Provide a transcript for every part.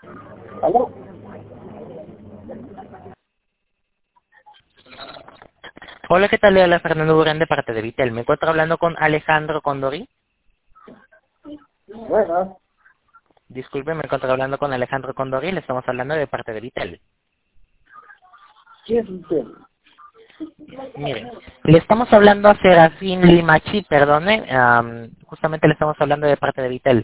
¿Aló? Hola, ¿qué tal? Le habla Fernando Durán de parte de Vitel. Me encuentro hablando con Alejandro Condori. Buenas. Disculpe, me encuentro hablando con Alejandro Condori. Le estamos hablando de parte de Vitel. ¿Quién es usted? Mire, le estamos hablando a Serafín Limachi, perdone. Justamente le estamos hablando de parte de Vitel.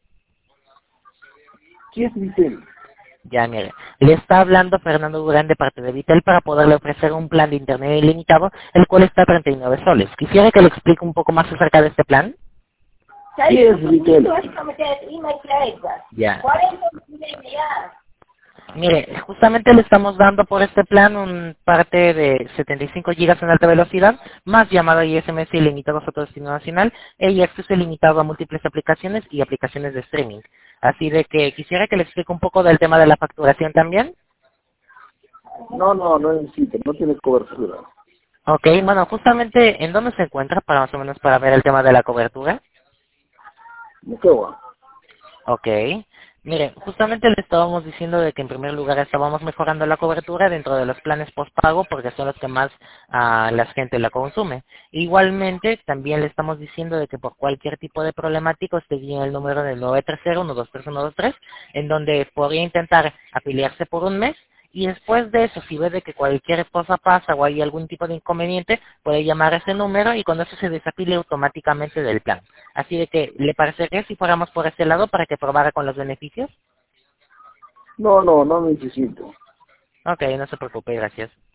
¿Quién es Vitel? Ya, mire. Le está hablando Fernando Durán de parte de Vitel para poderle ofrecer un plan de internet ilimitado, el cual está a 39 soles. Quisiera que le explique un poco más acerca de este plan. ¿Quién es Vitel? Ya. Mire, justamente le estamos dando por este plan un parte de 75 gigas en alta velocidad, más llamada y SMS ilimitados a todo destino nacional, y acceso ilimitado a múltiples aplicaciones y aplicaciones de streaming. Así de que quisiera que le explique un poco del tema de la facturación también. No necesito, no tiene cobertura. Ok, bueno, justamente, ¿en dónde se encuentra para más o menos para ver el tema de la cobertura? Moquegua. Ok. Mire, justamente le estábamos diciendo de que en primer lugar estábamos mejorando la cobertura dentro de los planes postpago porque son los que más la gente la consume. Igualmente, también le estamos diciendo de que por cualquier tipo de problemático esté bien el número de 930-123-123, en donde podría intentar afiliarse por un mes y después de eso, si ve de que cualquier cosa pasa o hay algún tipo de inconveniente, puede llamar a ese número y con eso se desafile automáticamente del plan. Así de que, ¿le parecería si fuéramos por ese lado para que probara con los beneficios? No necesito. Ok, no se preocupe, gracias.